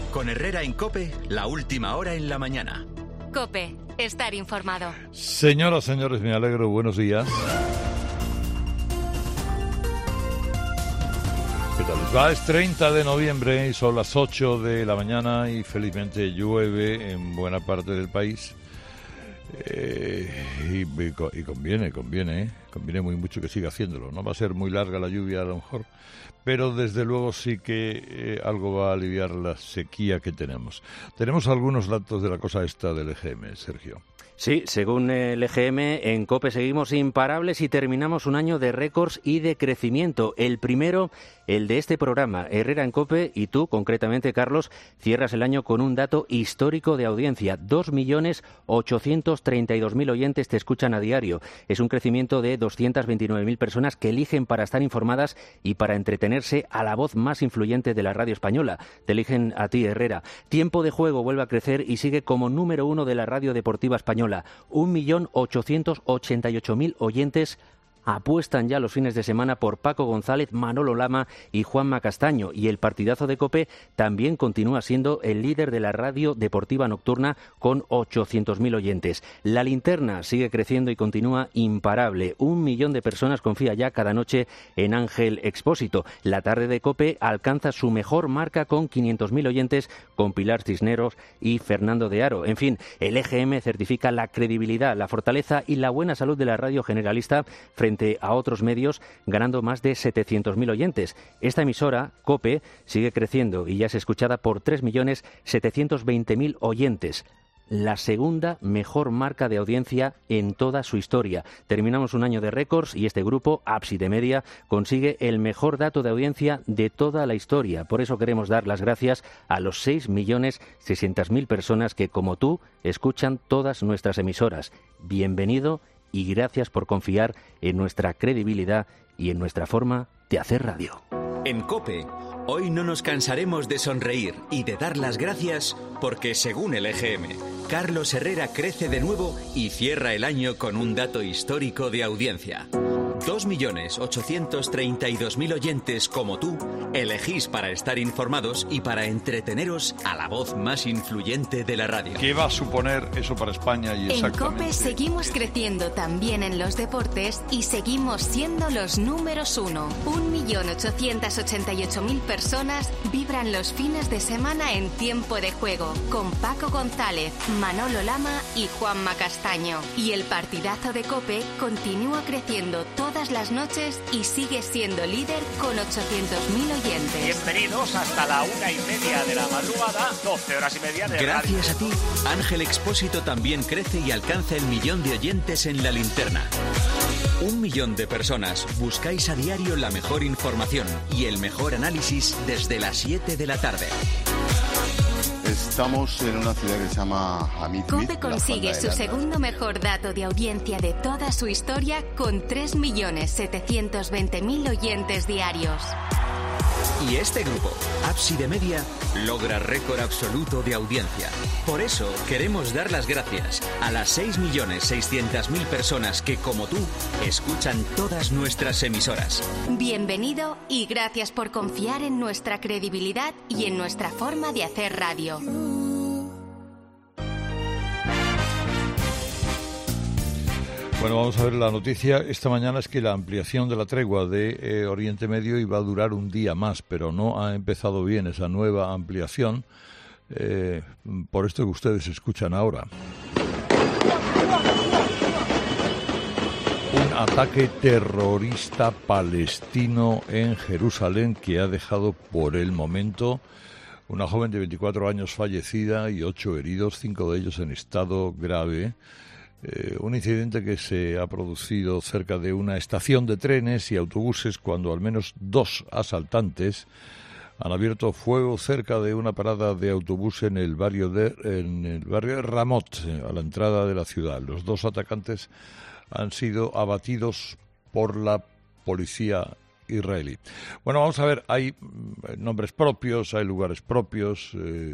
Con Herrera en COPE, la última hora en la mañana. COPE, estar informado. Señoras, señores, me alegro, buenos días. ¿Qué tal les va? Es 30 de noviembre y son las 8 de la mañana y felizmente llueve en buena parte del país. Y conviene muy mucho que siga haciéndolo. No va a ser muy larga la lluvia a lo mejor, pero desde luego sí que algo va a aliviar la sequía que tenemos. Tenemos algunos datos de la cosa esta del EGM, Sergio. Sí, según el EGM, en COPE seguimos imparables y terminamos un año de récords y de crecimiento. El primero, el de este programa, Herrera en COPE, y tú, concretamente, Carlos, cierras el año con un dato histórico de audiencia. 2.832.000 oyentes te escuchan a diario. Es un crecimiento de 229.000 personas que eligen para estar informadas y para entretenerse a la voz más influyente de la radio española. Te eligen a ti, Herrera. Tiempo de juego vuelve a crecer y sigue como número 1 de la radio deportiva española. 1.888.000 oyentes apuestan ya los fines de semana por Paco González, Manolo Lama y Juanma Castaño. Y el partidazo de COPE también continúa siendo el líder de la radio deportiva nocturna con 800.000 oyentes. La linterna sigue creciendo y continúa imparable. 1 millón de personas confía ya cada noche en Ángel Expósito. La tarde de COPE alcanza su mejor marca con 500.000 oyentes con Pilar Cisneros y Fernando de Aro. En fin, el EGM certifica la credibilidad, la fortaleza y la buena salud de la radio generalista frente a otros medios, ganando más de 700.000 oyentes. Esta emisora, COPE, sigue creciendo y ya es escuchada por 3.720.000 oyentes. La segunda mejor marca de audiencia en toda su historia. Terminamos un año de récords y este grupo, Ábside Media, consigue el mejor dato de audiencia de toda la historia. Por eso queremos dar las gracias a los 6.600.000 personas que, como tú, escuchan todas nuestras emisoras. Bienvenido y gracias por confiar en nuestra credibilidad y en nuestra forma de hacer radio. En COPE, hoy no nos cansaremos de sonreír y de dar las gracias porque, según el EGM, Carlos Herrera crece de nuevo y cierra el año con un dato histórico de audiencia. 2.832.000 oyentes como tú elegís para estar informados y para entreteneros a la voz más influyente de la radio. ¿Qué va a suponer eso para España? Y en COPE seguimos creciendo también en los deportes y seguimos siendo los números 1. 1.888.000 personas vibran los fines de semana en Tiempo de Juego con Paco González, Manolo Lama y Juanma Castaño. Y el partidazo de COPE continúa creciendo todas las noches y sigue siendo líder con 800.000 oyentes. Bienvenidos hasta la 1:30 de la madrugada, 12 horas y media de Gracias radio. a ti, Ángel Expósito también crece y alcanza el 1.000.000 de oyentes en la linterna. 1 millón de personas buscáis a diario la mejor información y el mejor análisis desde las 7 de la tarde. Estamos en una ciudad que se llama Hamid. COPE consigue su segundo mejor dato de audiencia de toda su historia con 3.720.000 oyentes diarios. Y este grupo, Ábside Media, logra récord absoluto de audiencia. Por eso queremos dar las gracias a las 6.600.000 personas que, como tú, escuchan todas nuestras emisoras. Bienvenido y gracias por confiar en nuestra credibilidad y en nuestra forma de hacer radio. Bueno, vamos a ver la noticia. Esta mañana es que la ampliación de la tregua de Oriente Medio iba a durar un día más, pero no ha empezado bien esa nueva ampliación, por esto que ustedes escuchan ahora. Un ataque terrorista palestino en Jerusalén que ha dejado por el momento una joven de 24 años fallecida y 8 heridos, 5 de ellos en estado grave. Un incidente que se ha producido cerca de una estación de trenes y autobuses cuando al menos 2 asaltantes han abierto fuego cerca de una parada de autobús en el barrio de Ramot, a la entrada de la ciudad. Los 2 atacantes han sido abatidos por la policía israelí. Bueno, vamos a ver, hay nombres propios, hay lugares propios,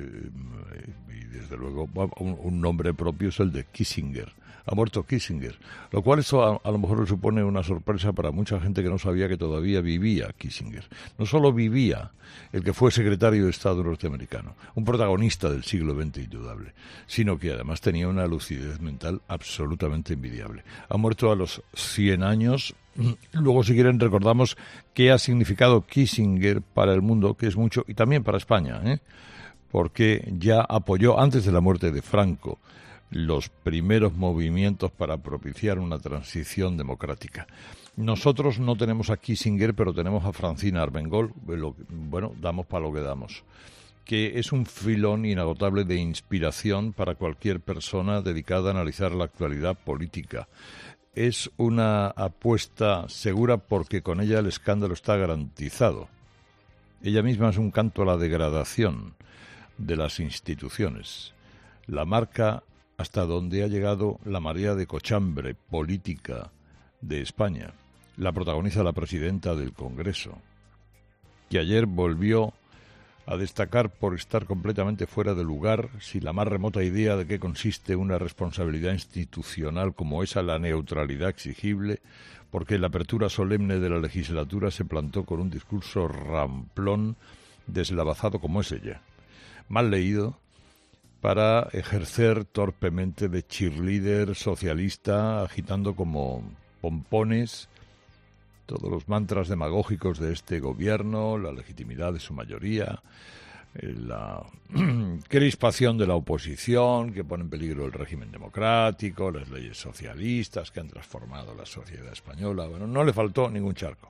y desde luego un nombre propio es el de Kissinger. Ha muerto Kissinger, lo cual eso a lo mejor le supone una sorpresa para mucha gente que no sabía que todavía vivía Kissinger. No solo vivía el que fue secretario de Estado norteamericano, un protagonista del siglo XX indudable, sino que además tenía una lucidez mental absolutamente envidiable. Ha muerto a los 100 años. Luego, si quieren, recordamos qué ha significado Kissinger para el mundo, que es mucho, y también para España, porque ya apoyó, antes de la muerte de Franco, los primeros movimientos para propiciar una transición democrática. Nosotros no tenemos a Kissinger, pero tenemos a Francina Armengol, bueno, damos para lo que damos, que es un filón inagotable de inspiración para cualquier persona dedicada a analizar la actualidad política. Es una apuesta segura porque con ella el escándalo está garantizado. Ella misma es un canto a la degradación de las instituciones. La marca hasta donde ha llegado la marea de cochambre política de España. La protagoniza la presidenta del Congreso, que ayer volvió a destacar por estar completamente fuera de lugar sin la más remota idea de qué consiste una responsabilidad institucional como esa, la neutralidad exigible, porque en la apertura solemne de la legislatura se plantó con un discurso ramplón, deslavazado como es ella, mal leído, para ejercer torpemente de cheerleader socialista, agitando como pompones todos los mantras demagógicos de este gobierno, la legitimidad de su mayoría, la crispación de la oposición que pone en peligro el régimen democrático, las leyes socialistas que han transformado la sociedad española. Bueno, no le faltó ningún charco.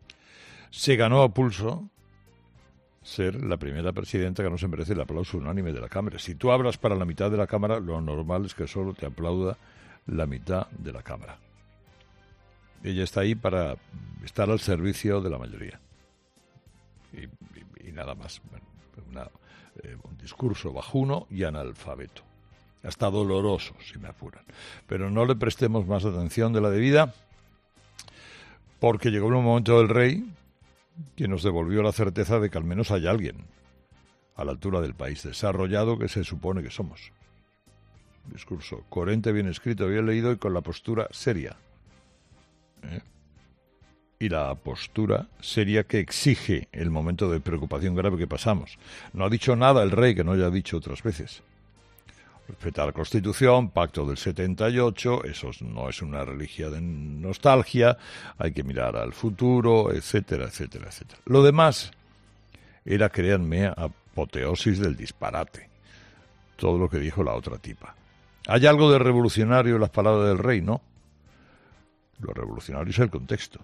Se ganó a pulso ser la primera presidenta que no se merece el aplauso unánime de la Cámara. Si tú hablas para la mitad de la Cámara, lo normal es que solo te aplauda la mitad de la Cámara. Ella está ahí para estar al servicio de la mayoría. Y nada más. Bueno, un discurso bajuno y analfabeto. Hasta doloroso, si me apuran. Pero no le prestemos más atención de la debida, porque llegó el momento del rey que nos devolvió la certeza de que al menos hay alguien a la altura del país desarrollado que se supone que somos. Discurso coherente, bien escrito, bien leído y con la postura seria. Y la postura seria que exige el momento de preocupación grave que pasamos. No ha dicho nada el rey que no haya dicho otras veces. Respeta la Constitución, pacto del 78, eso no es una religión de nostalgia, hay que mirar al futuro, etcétera, etcétera, etcétera. Lo demás era, créanme, apoteosis del disparate. Todo lo que dijo la otra tipa. ¿Hay algo de revolucionario en las palabras del rey? No. Lo revolucionario es el contexto.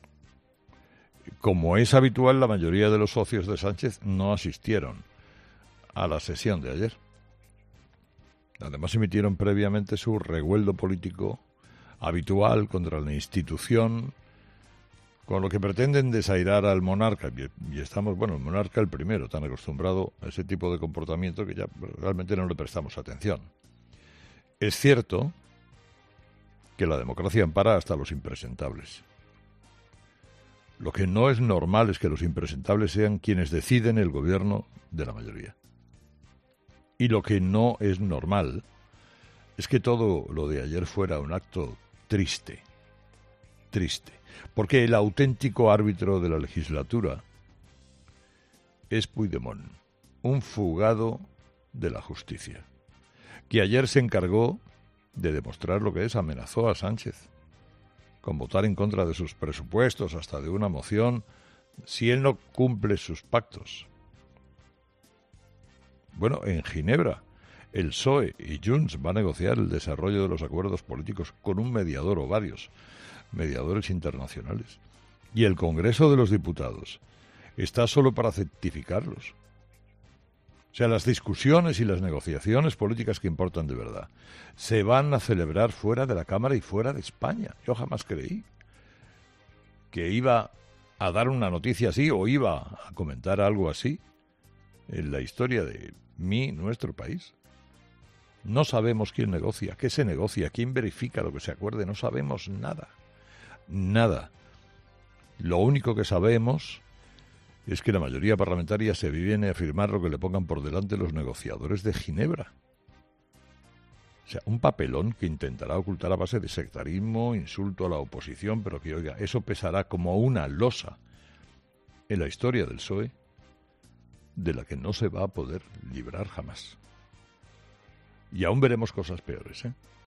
Como es habitual, la mayoría de los socios de Sánchez no asistieron a la sesión de ayer. Además, emitieron previamente su revuelto político habitual contra la institución, con lo que pretenden desairar al monarca. Y estamos, bueno, el monarca el primero, tan acostumbrado a ese tipo de comportamiento que ya realmente no le prestamos atención. Es cierto que la democracia ampara hasta los impresentables. Lo que no es normal es que los impresentables sean quienes deciden el gobierno de la mayoría. Y lo que no es normal es que todo lo de ayer fuera un acto triste, porque el auténtico árbitro de la legislatura es Puigdemont, un fugado de la justicia, que ayer se encargó de demostrar lo que es, amenazó a Sánchez con votar en contra de sus presupuestos, hasta de una moción, si él no cumple sus pactos. Bueno, en Ginebra, el PSOE y Junts van a negociar el desarrollo de los acuerdos políticos con un mediador o varios mediadores internacionales. Y el Congreso de los Diputados está solo para certificarlos. O sea, las discusiones y las negociaciones políticas que importan de verdad se van a celebrar fuera de la Cámara y fuera de España. Yo jamás creí que iba a dar una noticia así o iba a comentar algo así en la historia de nuestro país. No sabemos quién negocia, qué se negocia, quién verifica lo que se acuerde, no sabemos nada. Nada. Lo único que sabemos es que la mayoría parlamentaria se viene a firmar lo que le pongan por delante los negociadores de Ginebra. O sea, un papelón que intentará ocultar a base de sectarismo, insulto a la oposición, pero que, oiga, eso pesará como una losa en la historia del PSOE, de la que no se va a poder librar jamás. Y aún veremos cosas peores, ¿eh?